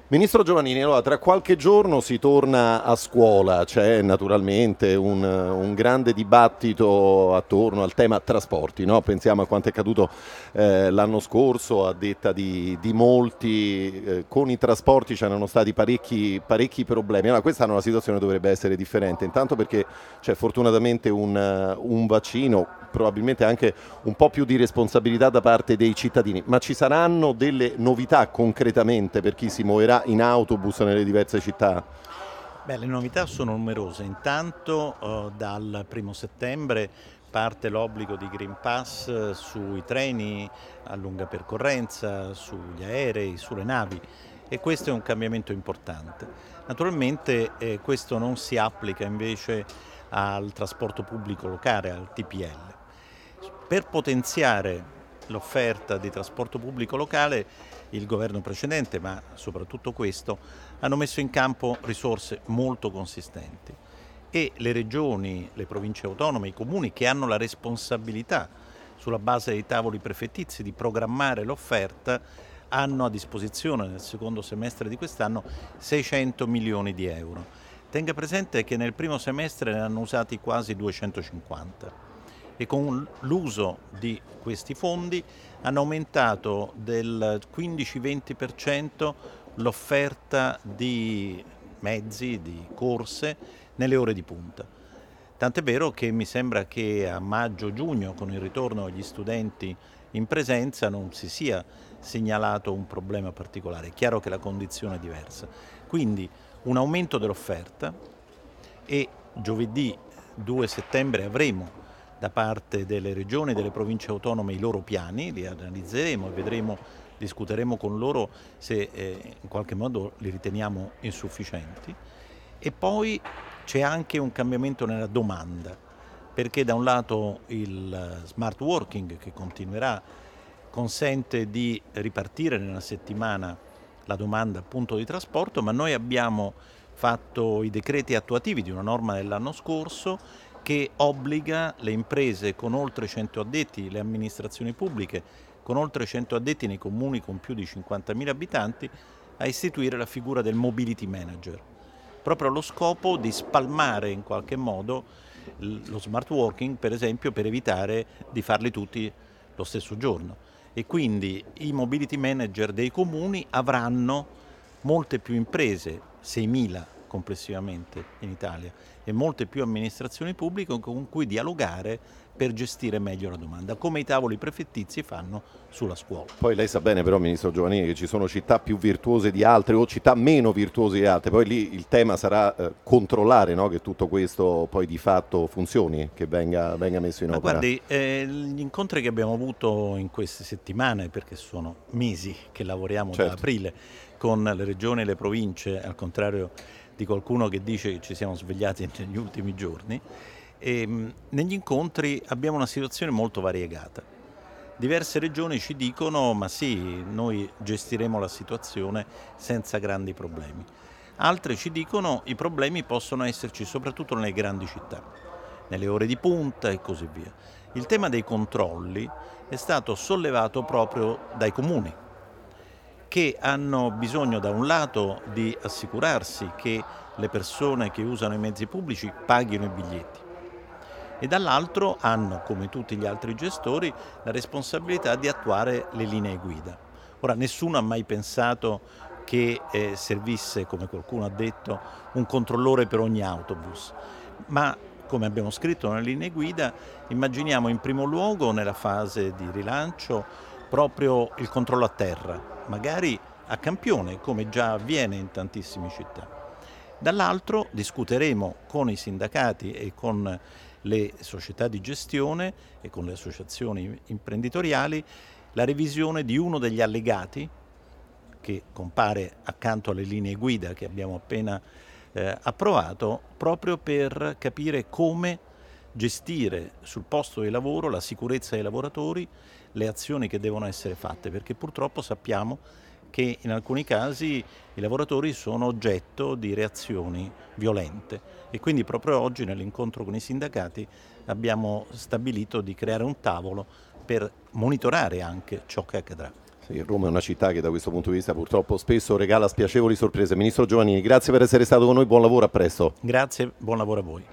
Ministro Giovannini, allora, tra qualche giorno si torna a scuola, c'è naturalmente un grande dibattito attorno al tema trasporti, no? Pensiamo a quanto è accaduto l'anno scorso, a detta di molti, con i trasporti c'erano stati parecchi problemi. Allora, quest'anno la situazione dovrebbe essere differente, intanto perché c'è fortunatamente un vaccino, probabilmente anche un po' più di responsabilità da parte dei cittadini, ma ci saranno delle novità concretamente per chi si muoverà in autobus nelle diverse città? Beh, le novità sono numerose. Intanto dal 1° settembre parte l'obbligo di Green Pass sui treni a lunga percorrenza, sugli aerei, sulle navi e questo è un cambiamento importante. Naturalmente questo non si applica invece al trasporto pubblico locale, al TPL. Per potenziare l'offerta di trasporto pubblico locale, il governo precedente, ma soprattutto questo, hanno messo in campo risorse molto consistenti e le regioni, le province autonome, i comuni che hanno la responsabilità sulla base dei tavoli prefettizi di programmare l'offerta hanno a disposizione nel secondo semestre di quest'anno 600 milioni di euro. Tenga presente che nel primo semestre ne hanno usati quasi 250 e con l'uso di questi fondi hanno aumentato del 15-20% l'offerta di mezzi, di corse nelle ore di punta. Tant'è vero che mi sembra che a maggio-giugno, con il ritorno degli studenti in presenza, non si sia segnalato un problema particolare. È chiaro che la condizione è diversa. Quindi un aumento dell'offerta e giovedì 2 settembre avremo da parte delle regioni e delle province autonome i loro piani, li analizzeremo e vedremo, discuteremo con loro se in qualche modo li riteniamo insufficienti. E poi c'è anche un cambiamento nella domanda, perché da un lato il smart working che continuerà consente di ripartire nella settimana la domanda appunto di trasporto, ma noi abbiamo fatto i decreti attuativi di una norma dell'anno scorso che obbliga le imprese con oltre 100 addetti, le amministrazioni pubbliche con oltre 100 addetti nei comuni con più di 50.000 abitanti a istituire la figura del mobility manager, proprio allo scopo di spalmare in qualche modo lo smart working, per esempio, per evitare di farli tutti lo stesso giorno. E quindi i mobility manager dei comuni avranno molte più imprese, 6.000 complessivamente in Italia, e molte più amministrazioni pubbliche con cui dialogare per gestire meglio la domanda, come i tavoli prefettizi fanno sulla scuola. Poi lei sa bene però, Ministro Giovannini, che ci sono città più virtuose di altre o città meno virtuose di altre, poi lì il tema sarà controllare, no, che tutto questo poi di fatto funzioni, che venga messo in Ma opera. guardi, gli incontri che abbiamo avuto in queste settimane, perché sono mesi che lavoriamo da Certo. aprile con le regioni e le province, al contrario di qualcuno che dice che ci siamo svegliati negli ultimi giorni, negli incontri abbiamo una situazione molto variegata. Diverse regioni ci dicono ma sì, noi gestiremo la situazione senza grandi problemi. Altre ci dicono i problemi possono esserci soprattutto nelle grandi città, nelle ore di punta e così via. Il tema dei controlli è stato sollevato proprio dai comuni, che hanno bisogno da un lato di assicurarsi che le persone che usano i mezzi pubblici paghino i biglietti e dall'altro hanno, come tutti gli altri gestori, la responsabilità di attuare le linee guida. Ora, nessuno ha mai pensato che servisse, come qualcuno ha detto, un controllore per ogni autobus, ma come abbiamo scritto nelle linee guida, immaginiamo in primo luogo nella fase di rilancio proprio il controllo a terra, magari a campione, come già avviene in tantissime città. Dall'altro discuteremo con i sindacati e con le società di gestione e con le associazioni imprenditoriali la revisione di uno degli allegati che compare accanto alle linee guida che abbiamo appena approvato, proprio per capire come gestire sul posto di lavoro la sicurezza dei lavoratori, le azioni che devono essere fatte, perché purtroppo sappiamo che in alcuni casi i lavoratori sono oggetto di reazioni violente e quindi proprio oggi nell'incontro con i sindacati abbiamo stabilito di creare un tavolo per monitorare anche ciò che accadrà. Sì, Roma è una città che da questo punto di vista purtroppo spesso regala spiacevoli sorprese. Ministro Giovannini, grazie per essere stato con noi, buon lavoro, a presto. Grazie, buon lavoro a voi.